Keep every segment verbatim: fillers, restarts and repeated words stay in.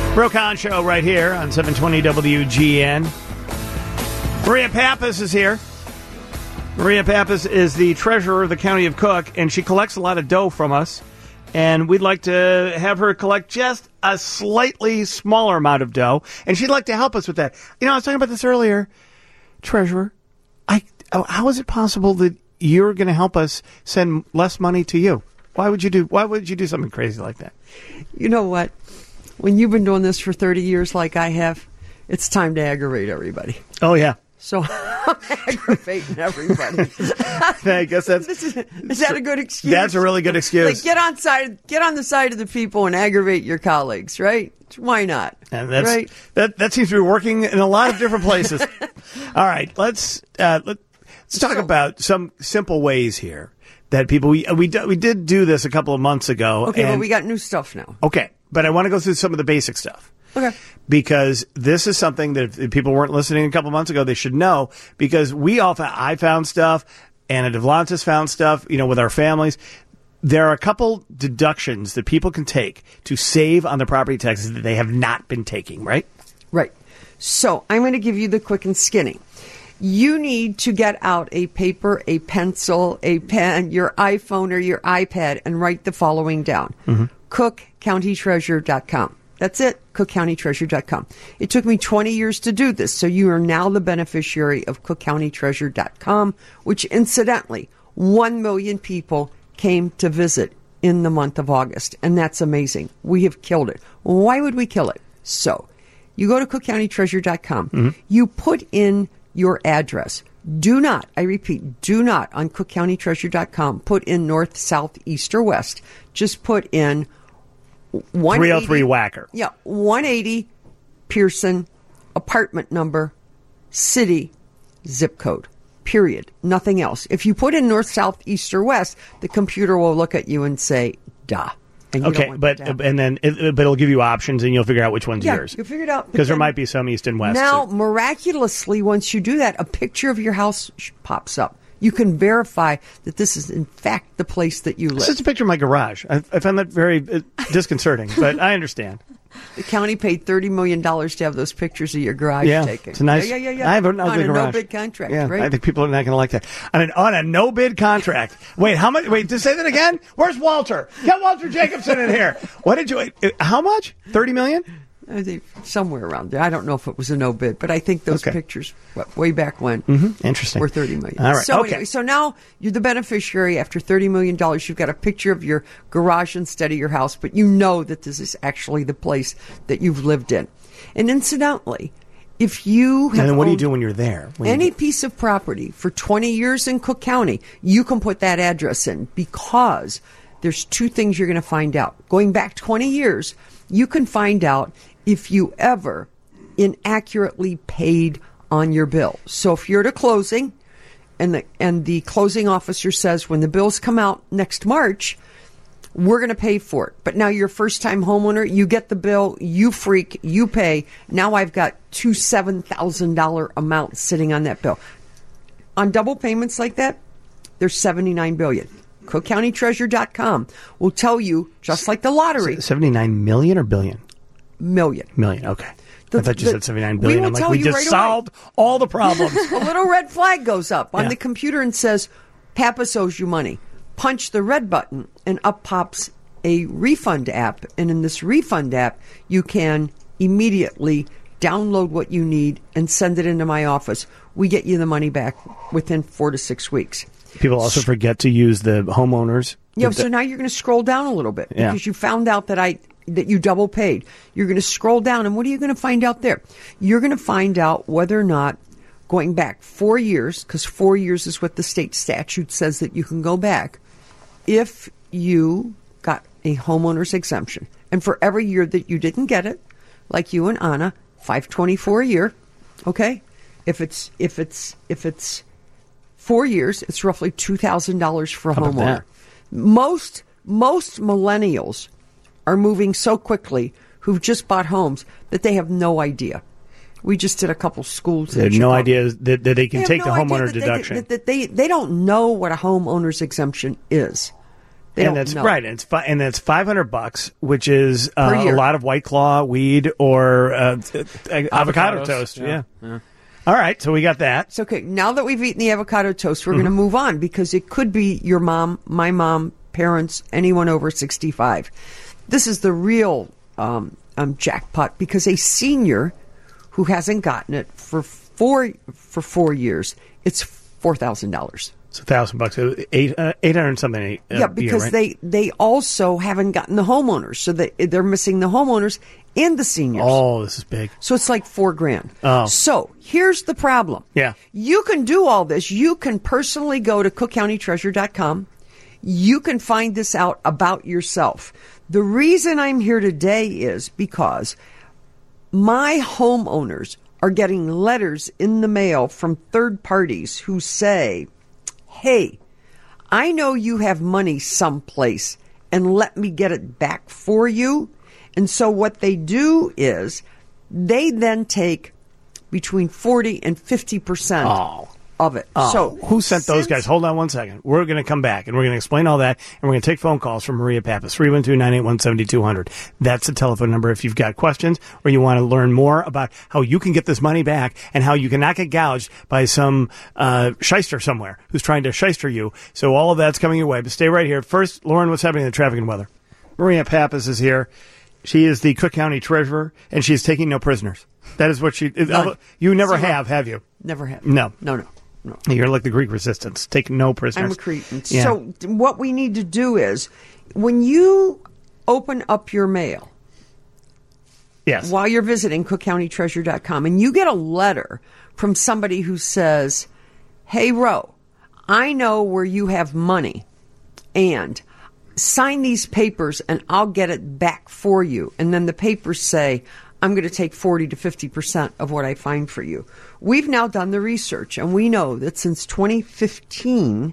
Brooke Hahn Show right here on seven twenty W G N. Maria Pappas is here. Maria Pappas is the treasurer of the County of Cook, and she collects a lot of dough from us. And we'd like to have her collect just a slightly smaller amount of dough, and she'd like to help us with that. You know, I was talking about this earlier, treasurer. I, how is it possible that you're going to help us send less money to you? Why would you do? Why would you do something crazy like that? You know what? When you've been doing this for thirty years like I have, it's time to aggravate everybody. Oh, yeah. So I'm aggravating everybody. I guess that's... Is, is that a good excuse? That's a really good excuse. Like, get on side, get on the side of the people and aggravate your colleagues, right? Why not? And that's, right? That that seems to be working in a lot of different places. All right, let's uh, let, let's talk so, about some simple ways here that people... We, we, we did do this a couple of months ago. Okay, and, but we got new stuff now. Okay, but I want to go through some of the basic stuff. Okay. Because this is something that if people weren't listening a couple months ago, they should know. Because we all found, I found stuff, Anna DeVlantis found stuff, you know, with our families. There are a couple deductions that people can take to save on the property taxes that they have not been taking, right? Right. So I'm going to give you the quick and skinny. You need to get out a paper, a pencil, a pen, your iPhone or your iPad, and write the following down. Mm-hmm. cook county treasurer dot com. That's it, cook county treasurer dot com. It took me twenty years to do this, so you are now the beneficiary of cook county treasurer dot com, which incidentally, one million people came to visit in the month of August, and that's amazing. We have killed it. Why would we kill it? So, you go to cook county treasurer dot com. Mm-hmm. You put in your address. Do not, I repeat, do not on cook county treasurer dot com put in north, south, east, or west. Just put in three oh three Wacker. Yeah, one eighty Pearson, apartment number, city, zip code, period. Nothing else. If you put in north, south, east, or west, the computer will look at you and say, duh. And you okay, don't want but that to happen. and then it, but it'll give you options, and you'll figure out which one's yeah, yours. You'll figure it out. Because there might be some east and west. Now, too. miraculously, once you do that, a picture of your house pops up. You can verify that this is, in fact, the place that you live. It's just a picture of my garage. I, I find that very uh, disconcerting, but I understand. The county paid thirty million dollars to have those pictures of your garage yeah, taken. It's a nice. Yeah, yeah, yeah. I have an on ugly a garage. no-bid contract, yeah, right? I think people are not going to like that. On, an, on a no-bid contract. Wait, how much? Wait, just say that again? Where's Walter? Get Walter Jacobson in here. What did you, how much? thirty million dollars? I think somewhere around there. I don't know if it was a no bid, but I think those okay. pictures what, way back when mm-hmm. Interesting. were thirty million All right. So okay. anyway, so now you're the beneficiary after thirty million dollars. You've got a picture of your garage instead of your house, but you know that this is actually the place that you've lived in. And incidentally, if you have and then what do you owned do when you're there? When any you piece of property for twenty years in Cook County, you can put that address in, because there's two things you're going to find out. Going back twenty years, you can find out if you ever inaccurately paid on your bill. So if you're at a closing and the and the closing officer says, when the bills come out next March, we're going to pay for it. But now you're a first-time homeowner, you get the bill, you freak, you pay. Now I've got two seven thousand dollars amounts sitting on that bill. On double payments like that, there's seventy-nine billion dollars. cook county treasurer dot com will tell you, just like the lottery. seventy-nine million or billion? Million. Million, okay. The, I thought you the, said seventy-nine billion. I'm like, we just right solved away. all the problems. A little red flag goes up on yeah. the computer and says, Pappas owes you money. Punch the red button and up pops a refund app. And in this refund app, you can immediately download what you need and send it into my office. We get you the money back within four to six weeks. People also forget to use the homeowners. Yeah, the, so now you're going to scroll down a little bit yeah. because you found out that I that you double paid. You're going to scroll down, and what are you going to find out there? You're going to find out whether or not, going back four years, because four years is what the state statute says that you can go back, if you got a homeowner's exemption. And for every year that you didn't get it, like you and Anna, five twenty-four a year, okay? If it's if it's if it's four years, it's roughly two thousand dollars for a How about homeowner. that? Most most millennials are moving so quickly who've just bought homes that they have no idea. We just did a couple schools. They have no idea that, that they can they take no the homeowner that deduction. They, that they, they don't know what a homeowner's exemption is. They and don't that's know. right. And it's fi- and that's five hundred bucks, which is uh, Per a year. lot of White Claw, weed, or uh, avocado Avocados, toast. yeah. Yeah. Yeah. All right, so we got that. It's okay. Now that we've eaten the avocado toast, we're Mm-hmm. going to move on because it could be your mom, my mom, parents, anyone over sixty-five. This is the real um, um, jackpot because a senior who hasn't gotten it for four for four years, it's four thousand dollars. It's a thousand bucks, eight uh, eight hundred something. Uh, Yeah, because year, right? they they also haven't gotten the homeowners, so they they're missing the homeowners and the seniors. Oh, this is big. So it's like four grand. Oh. So here's the problem. Yeah. You can do all this. You can personally go to cook county treasure dot com. You can find this out about yourself. The reason I'm here today is because my homeowners are getting letters in the mail from third parties who say, hey, I know you have money someplace and let me get it back for you. And so what they do is they then take between forty and fifty percent Oh. of it. Oh, So who sent those since- guys? Hold on one second. We're going to come back and we're going to explain all that, and we're going to take phone calls from Maria Pappas, three one two, nine eight one, seven two zero zero. That's the telephone number if you've got questions or you want to learn more about how you can get this money back and how you cannot get gouged by some uh, shyster somewhere who's trying to shyster you. So all of that's coming your way. But stay right here. First, Lauren, what's happening in the traffic and weather? Maria Pappas is here. She is the Cook County treasurer, and she's taking no prisoners. That is what she... None. You never Zero. have, have you? Never have. No. No, no, no. You're like the Greek resistance. Take no prisoners. I'm a Cretan. Yeah. So what we need to do is when you open up your mail yes. while you're visiting cook county treasure dot com and you get a letter from somebody who says, hey, Ro, I know where you have money and sign these papers and I'll get it back for you. And then the papers say, I'm going to take forty to fifty percent of what I find for you. We've now done the research and we know that since twenty fifteen,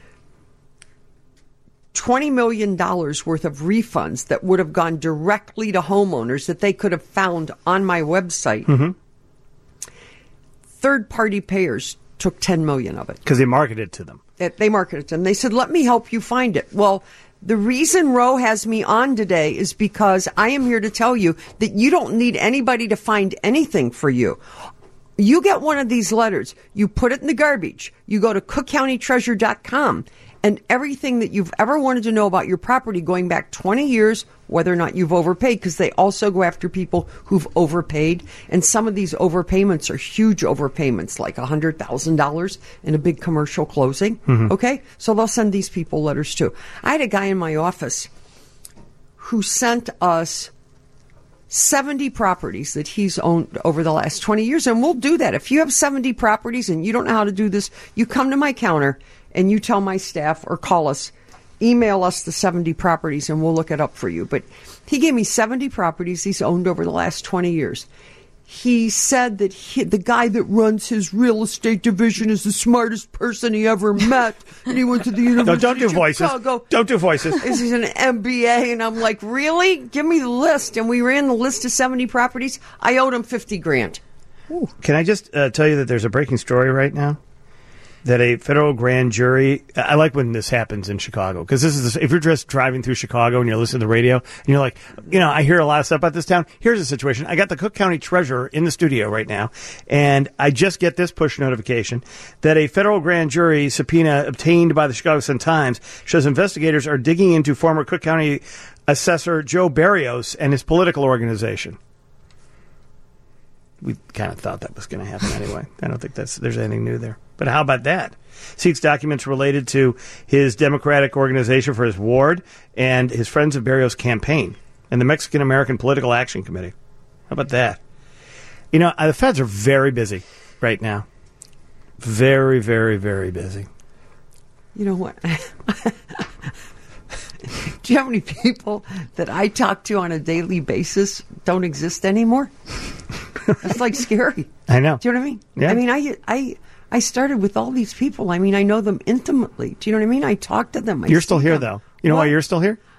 twenty million dollars worth of refunds that would have gone directly to homeowners that they could have found on my website, Mm-hmm. third-party payers took ten million dollars of it. Because they marketed to them. It, they marketed to them. They said, let me help you find it. Well, the reason Ro has me on today is because I am here to tell you that you don't need anybody to find anything for you. You get one of these letters, you put it in the garbage, you go to cook county treasure dot com, and everything that you've ever wanted to know about your property going back twenty years, whether or not you've overpaid, because they also go after people who've overpaid, and some of these overpayments are huge overpayments, like one hundred thousand dollars in a big commercial closing, okay? So they'll send these people letters too. I had a guy in my office who sent us seventy properties that he's owned over the last twenty years. And we'll do that. If you have seventy properties and you don't know how to do this, you come to my counter and you tell my staff or call us, email us the seventy properties and we'll look it up for you. But he gave me seventy properties he's owned over the last twenty years. He said that he, the guy that runs his real estate division is the smartest person he ever met. And he went to the No, University don't do of voices. Chicago. Don't do voices. He's an M B A, and I'm like, really? Give me the list. And we ran the list of seventy properties. I owed him fifty grand. Can I just uh, tell you that there's a breaking story right now? That a federal grand jury, I like when this happens in Chicago, because this is, the, if you're just driving through Chicago and you're listening to the radio, and you're like, you know, I hear a lot of stuff about this town. Here's the situation. I got the Cook County treasurer in the studio right now, and I just get this push notification that a federal grand jury subpoena obtained by the Chicago Sun-Times shows investigators are digging into former Cook County assessor Joe Barrios and his political organization. We kind of thought that was going to happen anyway. I don't think that's there's anything new there. But how about that? Seeks documents related to his Democratic Organization for his ward and his Friends of Barrios campaign and the Mexican American Political Action Committee. How about that? You know, the feds are very busy right now. Very, very, very busy. You know what? Do you know how many people that I talk to on a daily basis don't exist anymore? That's like scary. I know. Do you know what I mean? Yeah. I mean, I, I, I started with all these people. I mean, I know them intimately. Do you know what I mean? I talk to them. I You're see still here, them. though. You know Well, why you're still here?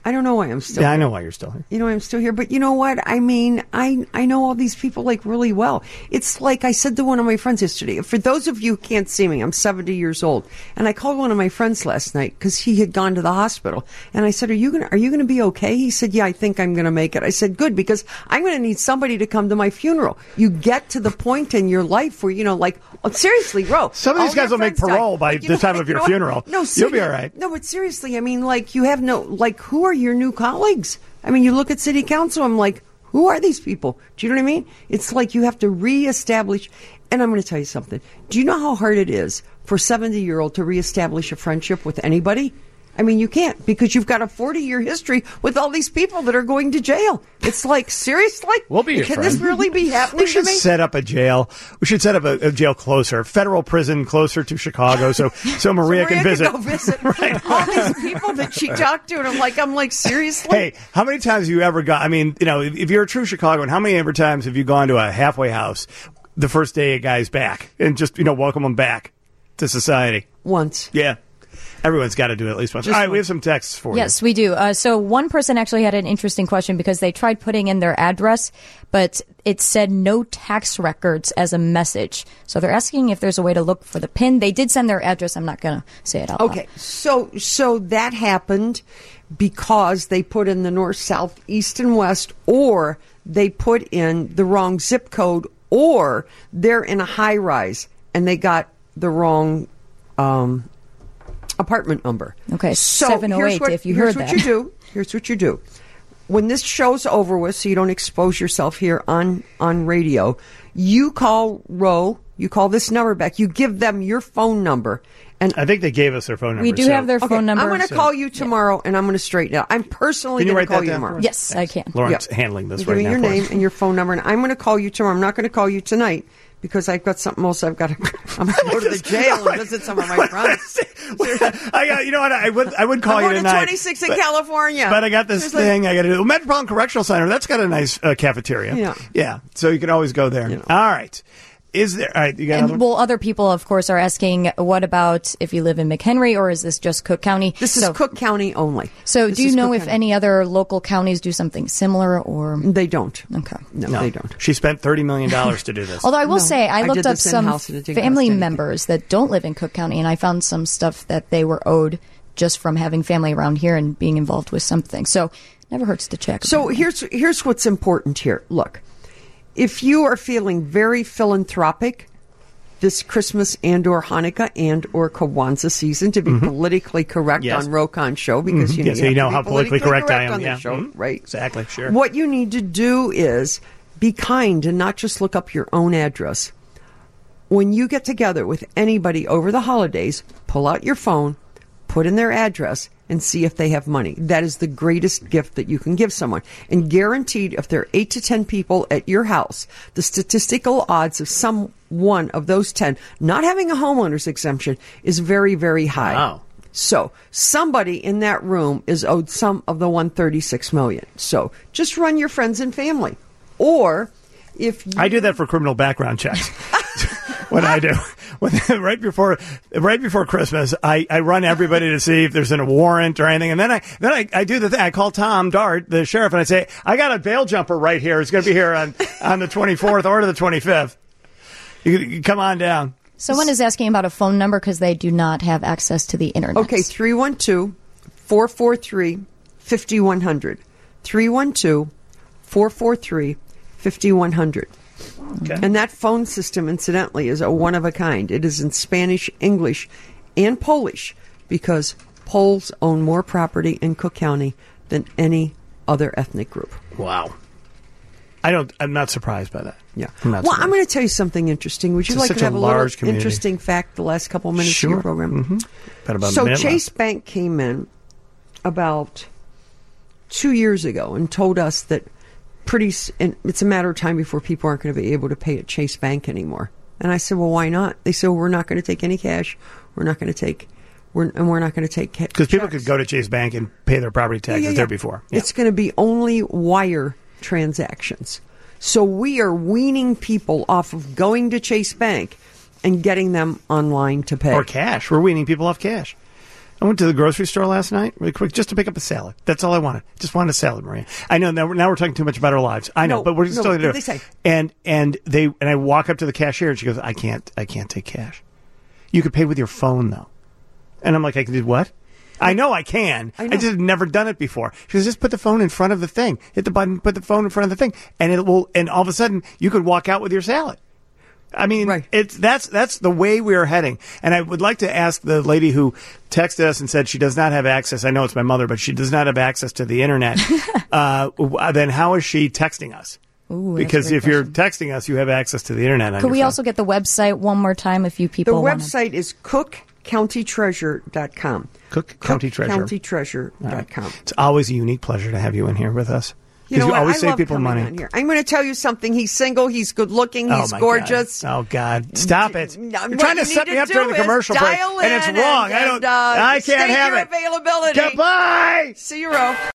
I don't know why I'm still Yeah, here. I know why you're still here. You know, I'm still here. But you know what? I mean, I I know all these people, like, really well. It's like I said to one of my friends yesterday. For those of you who can't see me, I'm seventy years old. And I called one of my friends last night because he had gone to the hospital. And I said, are you gonna, are you going to be okay? He said, yeah, I think I'm going to make it. I said, good, because I'm going to need somebody to come to my funeral. You get to the point in your life where, you know, like, oh, seriously, Ro. Some of these guys will make parole by the time of your funeral. No, you'll be all right. No, but seriously, I mean, like, you have no, like, who are your new colleagues? I mean, you look at city council, I'm like, who are these people? Do you know what I mean? It's like you have to reestablish. And I'm going to tell you something. Do you know how hard it is for a seventy-year-old to reestablish a friendship with anybody? I mean, you can't, because you've got a forty-year history with all these people that are going to jail. It's like, seriously? We'll be your Can friend. this really be happening We should to me? set up a jail. We should set up a, a jail closer, federal prison closer to Chicago, so so Maria, so Maria can visit. Go visit Right. all these people that she talked to, and I'm like, I'm like, seriously? Hey, how many times have you ever gone? I mean, you know, if, if you're a true Chicagoan, how many ever times have you gone to a halfway house the first day a guy's back and just, you know, welcome him back to society? Once. Yeah. Everyone's got to do it at least once. Just All right, once. we have some texts for Yes, we do. Uh, so one person actually had an interesting question because they tried putting in their address, but it said no tax records as a message. So they're asking if there's a way to look for the PIN. They did send their address. I'm not going to say it out loud. Okay, so so that happened because they put in the north, south, east, and west, or they put in the wrong zip code, or they're in a high rise and they got the wrong um, apartment number. Okay, so seven oh eight, here's what, if you here's heard what that. you do. Here's what you do. When this show's over with, so you don't expose yourself here on, on radio, you call Ro, you call this number back, you give them your phone number. And I think they gave us their phone number. We do so- have their okay, phone number. I'm going to So- call you tomorrow, and I'm going to straighten it out. I'm personally Can you going to write call that you down tomorrow. for us? Yes, I can. Lauren's Yep. handling this Give right me now. your for name us. and your phone number, and I'm going to call you tomorrow. I'm not going to call you tonight because I've got something else. I've got to. I'm going to go to the jail and visit some of my friends. I got, you know what? I would, I would call I'm you going to tonight. twenty-six in but- California. But I got this Seriously. thing I got to do. Metropolitan Correctional Center, that's got a nice uh, cafeteria. Yeah. Yeah. So you can always go there. You know. All right. Is there, all right, you got another And one? well, other people, of course, are asking, what about if you live in McHenry, or is this just Cook County? This so, is Cook County only. So This do you is know Cook if County. any other local counties do something similar, or? They don't. Okay. No, No. they don't. She spent thirty million dollars to do this. Although I will No, say, I I looked did up this some in-house and it didn't family cost anything. members that don't live in Cook County, and I found some stuff that they were owed just from having family around here and being involved with something. So never hurts to check. So here's here's what's important here. Look, if you are feeling very philanthropic this Christmas and or Hanukkah and or Kwanzaa season, to be politically correct Yes. on Rokan Show, because Mhm. you know, Yes, you you have know to be how politically correct I am, on yeah. the show, Mhm. right? Exactly, sure. What you need to do is be kind and not just look up your own address. When you get together with anybody over the holidays, pull out your phone, put in their address, and see if they have money. That is the greatest gift that you can give someone. And guaranteed, if there are eight to ten people at your house, the statistical odds of some one of those ten not having a homeowner's exemption is very, very high. Wow. So somebody in that room is owed some of the one hundred thirty-six million. So just run your friends and family. Or if you I do that for criminal background checks. What I do, when, right before, right before Christmas, I, I run everybody to see if there's a warrant or anything, and then I then I, I do the thing. I call Tom Dart, the sheriff, and I say, I got a bail jumper right here. It's going to be here on on the twenty-fourth or the twenty-fifth. You, you come on down. someone is asking about a phone number because they do not have access to the internet. Okay, three one two, four four three, five one zero zero. three one two, four four three, five one zero zero. Okay. And that phone system, incidentally, is a one of a kind. It is in Spanish, English, and Polish, because Poles own more property in Cook County than any other ethnic group. Wow. I don't. I'm not surprised by that. Yeah. I'm not Well, surprised. I'm going to tell you something interesting. Would you It's like such to a have a, large little community. interesting fact the last couple of minutes Sure. of your program? Mm-hmm. Got about a So minute Chase left. Bank came in about two years ago and told us that pretty, s- and it's a matter of time before people aren't going to be able to pay at Chase Bank anymore. And I said, well, why not? They said, well, we're not going to take any cash. We're not going to take, we're, and we're not going to take cash. Because people could go to Chase Bank and pay their property taxes Yeah, yeah, yeah. there before. Yeah. It's going to be only wire transactions. So we are weaning people off of going to Chase Bank and getting them online to pay. Or cash. We're weaning people off cash. I went to the grocery store last night, really quick, just to pick up a salad. That's all I wanted. Just wanted a salad, Maria. I know now, now we're talking too much about our lives. I know, No, but we're no, still going to do they it. say. And and they and I walk up to the cashier and she goes, "I can't, I can't take cash. You could pay with your phone though." And I'm like, "I can do what?" I know I can. I I, know. just have never done it before. She goes, "Just put the phone in front of the thing. Hit the button, put the phone in front of the thing, and it will. And all of a sudden, you could walk out with your salad." I mean, Right. it's that's that's the way we are heading. And I would like to ask the lady who texted us and said she does not have access. I know it's my mother, but she does not have access to the internet. uh, then how is she texting us? Ooh, that's Because a great if you're question. texting us, you have access to the internet. On Could your we phone. also get the website one more time if you The people want to- website is cook county treasure dot com. Cook County Treasure? county treasure dot com. It's always a unique pleasure to have you in here with us. You know you what? always I save love people coming money. on here. I'm going to tell you something. He's single. He's good looking. Oh, He's my gorgeous. God. Oh God! Stop it! No, You're what trying to you set need me to up during do the is commercial break, dial and it's in wrong. and- I don't. and, uh, I can't state have your it. availability. Goodbye. See you, Ro.